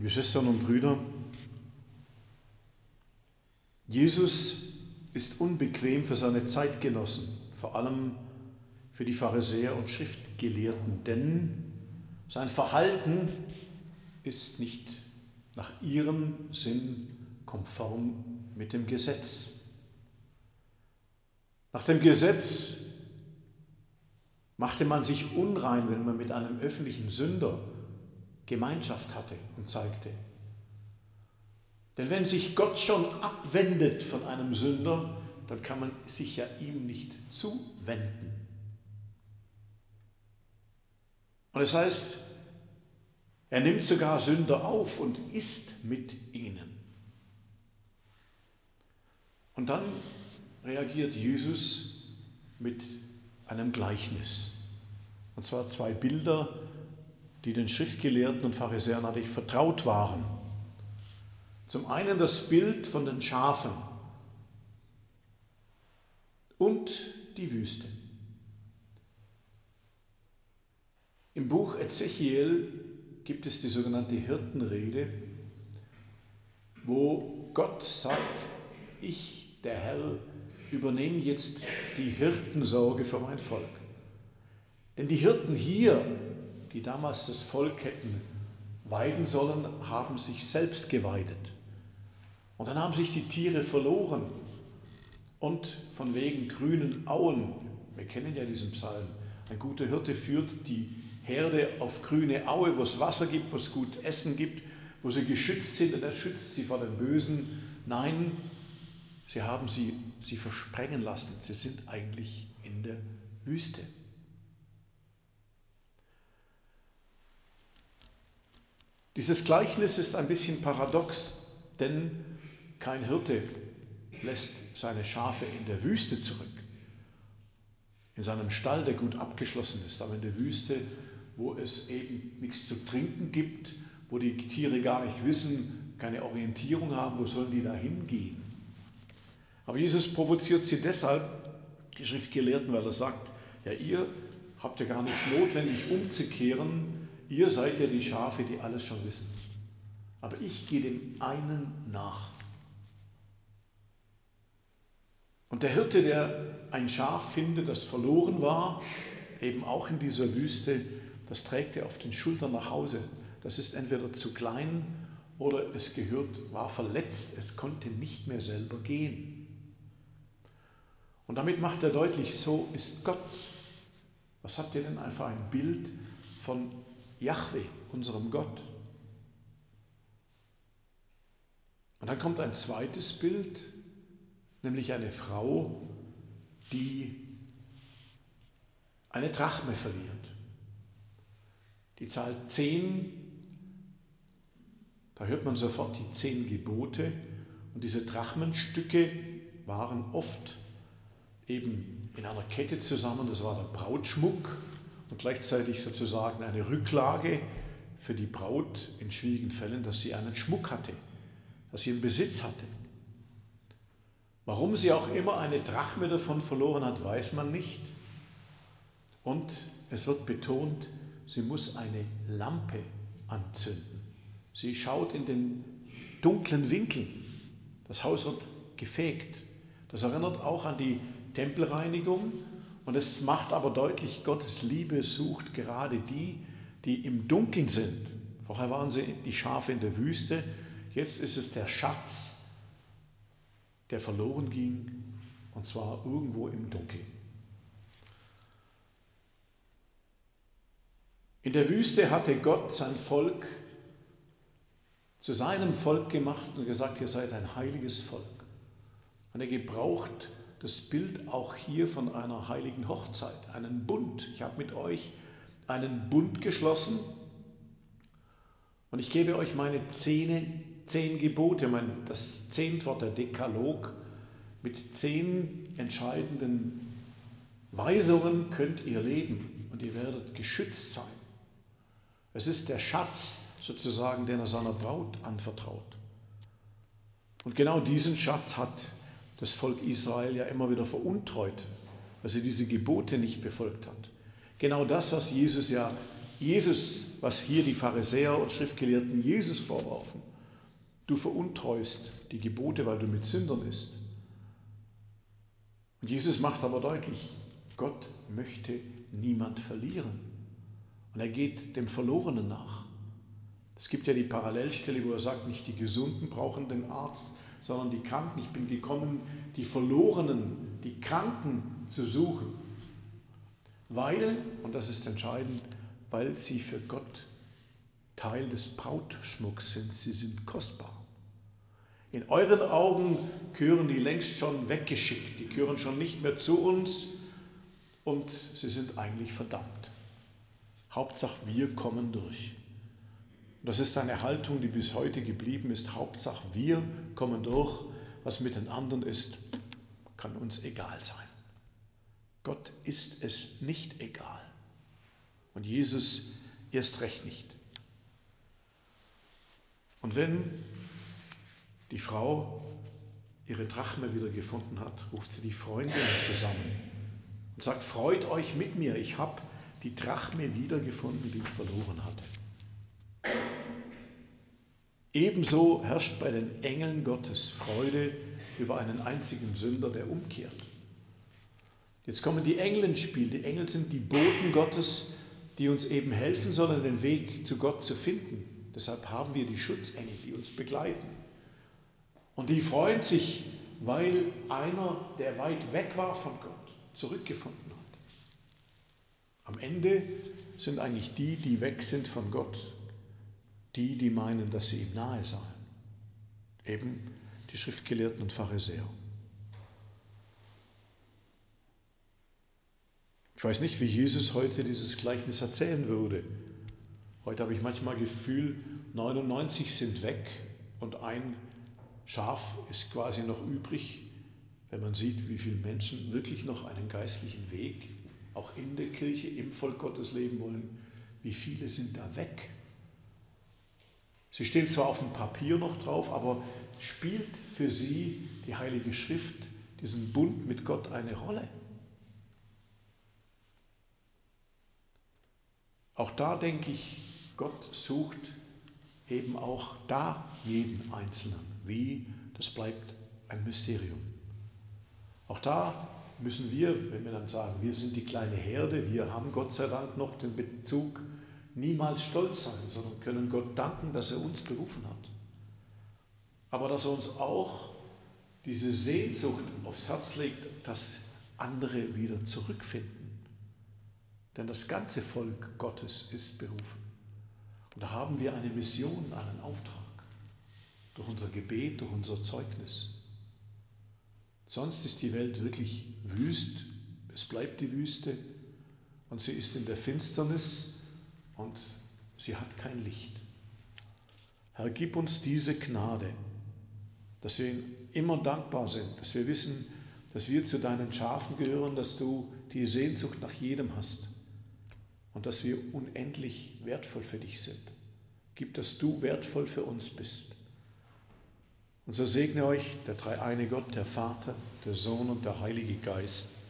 Liebe Schwestern und Brüder, Jesus ist unbequem für seine Zeitgenossen, vor allem für die Pharisäer und Schriftgelehrten, denn sein Verhalten ist nicht nach ihrem Sinn konform mit dem Gesetz. Nach dem Gesetz machte man sich unrein, wenn man mit einem öffentlichen Sünder Gemeinschaft hatte und zeigte. Denn wenn sich Gott schon abwendet von einem Sünder, dann kann man sich ja ihm nicht zuwenden. Und es heißt, er nimmt sogar Sünder auf und isst mit ihnen. Und dann reagiert Jesus mit einem Gleichnis. Und zwar 2 Bilder, die den Schriftgelehrten und Pharisäern natürlich vertraut waren. Zum einen das Bild von den Schafen und die Wüste. Im Buch Ezechiel gibt es die sogenannte Hirtenrede, wo Gott sagt, ich, der Herr, übernehme jetzt die Hirtensorge für mein Volk. Denn die Hirten hier, die damals das Volk hätten weiden sollen, haben sich selbst geweidet. Und dann haben sich die Tiere verloren. Und von wegen grünen Auen, wir kennen ja diesen Psalm, ein guter Hirte führt die Herde auf grüne Aue, wo es Wasser gibt, wo es gut Essen gibt, wo sie geschützt sind, und er schützt sie vor dem Bösen. Nein, sie haben sie versprengen lassen. Sie sind eigentlich in der Wüste. Dieses Gleichnis ist ein bisschen paradox, denn kein Hirte lässt seine Schafe in der Wüste zurück. In seinem Stall, der gut abgeschlossen ist, aber in der Wüste, wo es eben nichts zu trinken gibt, wo die Tiere gar nicht wissen, keine Orientierung haben, wo sollen die da hingehen? Aber Jesus provoziert sie deshalb, die Schriftgelehrten, weil er sagt, ja, ihr habt ja gar nicht notwendig umzukehren, ihr seid ja die Schafe, die alles schon wissen. Aber ich gehe dem einen nach. Und der Hirte, der ein Schaf findet, das verloren war, eben auch in dieser Wüste, das trägt er auf den Schultern nach Hause. Das ist entweder zu klein oder es war verletzt, es konnte nicht mehr selber gehen. Und damit macht er deutlich, so ist Gott. Was habt ihr denn einfach ein Bild von Jahwe, unserem Gott? Und dann kommt ein zweites Bild, nämlich eine Frau, die eine Drachme verliert. Die Zahl 10, da hört man sofort die 10 Gebote. Und diese Drachmenstücke waren oft eben in einer Kette zusammen. Das war der Brautschmuck und gleichzeitig sozusagen eine Rücklage für die Braut in schwierigen Fällen, dass sie einen Schmuck hatte, dass sie einen Besitz hatte. Warum sie auch immer eine Drachme davon verloren hat, weiß man nicht. Und es wird betont, sie muss eine Lampe anzünden. Sie schaut in den dunklen Winkel. Das Haus wird gefegt. Das erinnert auch an die Tempelreinigung. Und es macht aber deutlich, Gottes Liebe sucht gerade die, die im Dunkeln sind. Vorher waren sie die Schafe in der Wüste. Jetzt ist es der Schatz, der verloren ging, und zwar irgendwo im Dunkeln. In der Wüste hatte Gott sein Volk zu seinem Volk gemacht und gesagt, ihr seid ein heiliges Volk. Und er gebraucht das Bild auch hier von einer heiligen Hochzeit, einen Bund. Ich habe mit euch einen Bund geschlossen und ich gebe euch meine 10 Gebote, das Zehntwort, der Dekalog. Mit 10 entscheidenden Weisungen könnt ihr leben und ihr werdet geschützt sein. Es ist der Schatz sozusagen, den er seiner Braut anvertraut. Und genau diesen Schatz hat das Volk Israel ja immer wieder veruntreut, weil sie diese Gebote nicht befolgt hat. Genau das, was Jesus was hier die Pharisäer und Schriftgelehrten Jesus vorwerfen. Du veruntreust die Gebote, weil du mit Sündern isst. Und Jesus macht aber deutlich, Gott möchte niemand verlieren. Und er geht dem Verlorenen nach. Es gibt ja die Parallelstelle, wo er sagt, nicht die Gesunden brauchen den Arzt, sondern die Kranken. Ich bin gekommen, die Verlorenen, die Kranken zu suchen. Weil, und das ist entscheidend, weil sie für Gott Teil des Brautschmucks sind. Sie sind kostbar. In euren Augen gehören die längst schon weggeschickt. Die gehören schon nicht mehr zu uns und sie sind eigentlich verdammt. Hauptsache, wir kommen durch. Und das ist eine Haltung, die bis heute geblieben ist. Hauptsache, wir kommen durch. Was mit den anderen ist, kann uns egal sein. Gott ist es nicht egal. Und Jesus erst recht nicht. Und wenn die Frau ihre Drachme wieder gefunden hat, ruft sie die Freunde zusammen und sagt, freut euch mit mir, ich habe die Drachme wiedergefunden, die ich verloren hatte. Ebenso herrscht bei den Engeln Gottes Freude über einen einzigen Sünder, der umkehrt. Jetzt kommen die Engel ins Spiel. Die Engel sind die Boten Gottes, die uns eben helfen sollen, den Weg zu Gott zu finden. Deshalb haben wir die Schutzengel, die uns begleiten. Und die freuen sich, weil einer, der weit weg war von Gott, zurückgefunden hat. Am Ende sind eigentlich die, die weg sind von Gott, die meinen, dass sie ihm nahe seien. Eben die Schriftgelehrten und Pharisäer. Ich weiß nicht, wie Jesus heute dieses Gleichnis erzählen würde. Heute habe ich manchmal das Gefühl, 99 sind weg und ein Schaf ist quasi noch übrig, wenn man sieht, wie viele Menschen wirklich noch einen geistlichen Weg, auch in der Kirche, im Volk Gottes leben wollen. Wie viele sind da weg? Sie stehen zwar auf dem Papier noch drauf, aber spielt für sie die Heilige Schrift, diesen Bund mit Gott, eine Rolle? Auch da denke ich, Gott sucht eben auch da jeden Einzelnen. Wie? Das bleibt ein Mysterium. Auch da müssen wir, wenn wir dann sagen, wir sind die kleine Herde, wir haben Gott sei Dank noch den Bezug, niemals stolz sein, sondern können Gott danken, dass er uns berufen hat. Aber dass er uns auch diese Sehnsucht aufs Herz legt, dass andere wieder zurückfinden. Denn das ganze Volk Gottes ist berufen. Und da haben wir eine Mission, einen Auftrag. Durch unser Gebet, durch unser Zeugnis. Sonst ist die Welt wirklich wüst. Es bleibt die Wüste. Und sie ist in der Finsternis und sie hat kein Licht. Herr, gib uns diese Gnade, dass wir immer dankbar sind, dass wir wissen, dass wir zu deinen Schafen gehören, dass du die Sehnsucht nach jedem hast und dass wir unendlich wertvoll für dich sind. Gib, dass du wertvoll für uns bist. Und so segne euch der dreieine Gott, der Vater, der Sohn und der Heilige Geist.